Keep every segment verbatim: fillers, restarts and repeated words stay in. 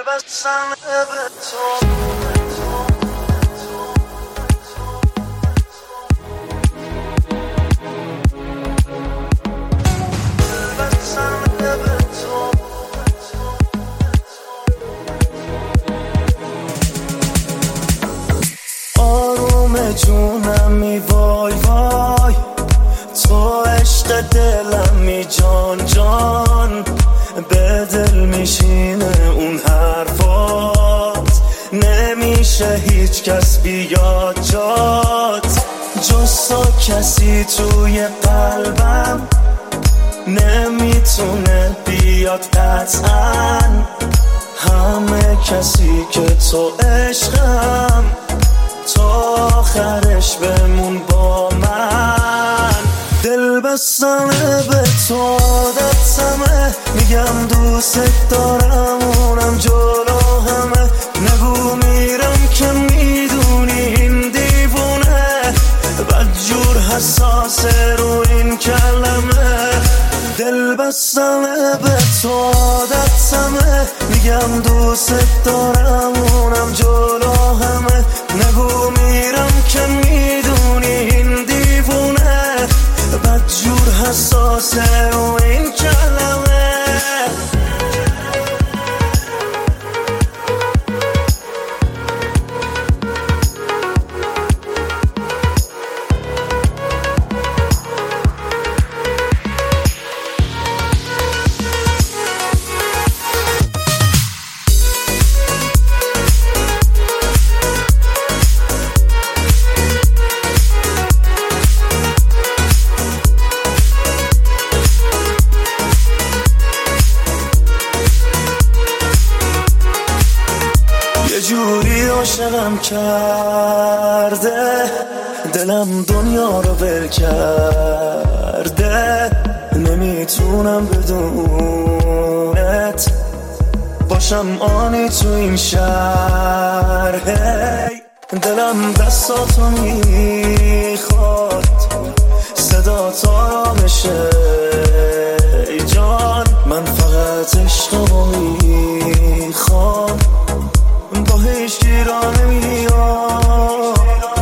بستم به تو. آروم جونمی وای وای، تو عشق دلمی جان جان، به دل میشینه اون حرفات، نمیشه هیچ کس بیاد جات، جز تو کسی توی قلبم نمیتونه بیاد قطعا، همه کسی که تو عشقم، تا آخرش بمون با من. دل بستمه به تو عادتمه، میگم دوست دارم اونم جلو همه، نگو میرم که میدونی این دیوونه، بدجور حساسه رو این کلمه. دل بستمه به تو عادتمه، میگم دوست دارم اونم جلو همه، نگو میرم که میدونی این دیوونه، بدجور حساسه رو این کلمه. یه جوری عاشقم کرده، دلم دنیا رو ول کرده، نمیتونم بدونت باشم آنی تو این شهر. دلم دستاتو میخواد، صدا تا بشه ای جان، من فقط عشقمو میخوام، با هیچ گیرا نمیام.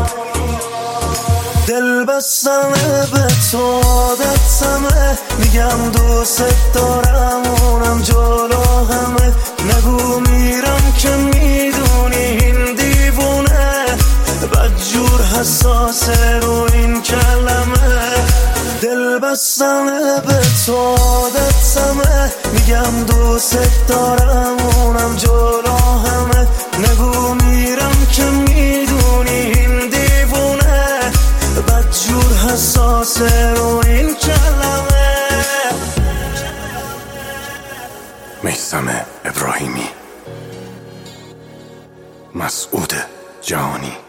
دل بستمه به تو عادتمه، میگم دوست دارم اونم جلو همه، نگو میرم که میدونی این دیوونه، بدجور حساسه رو این کلمه. دل بستمه به تو عادتمه، میگم دوست دارم اونم جلو همه، نگو میرم که میدونی این دیوونه، بدجور حساسه رو این کلمه. میثم ابراهیمی، مسعود جهانی.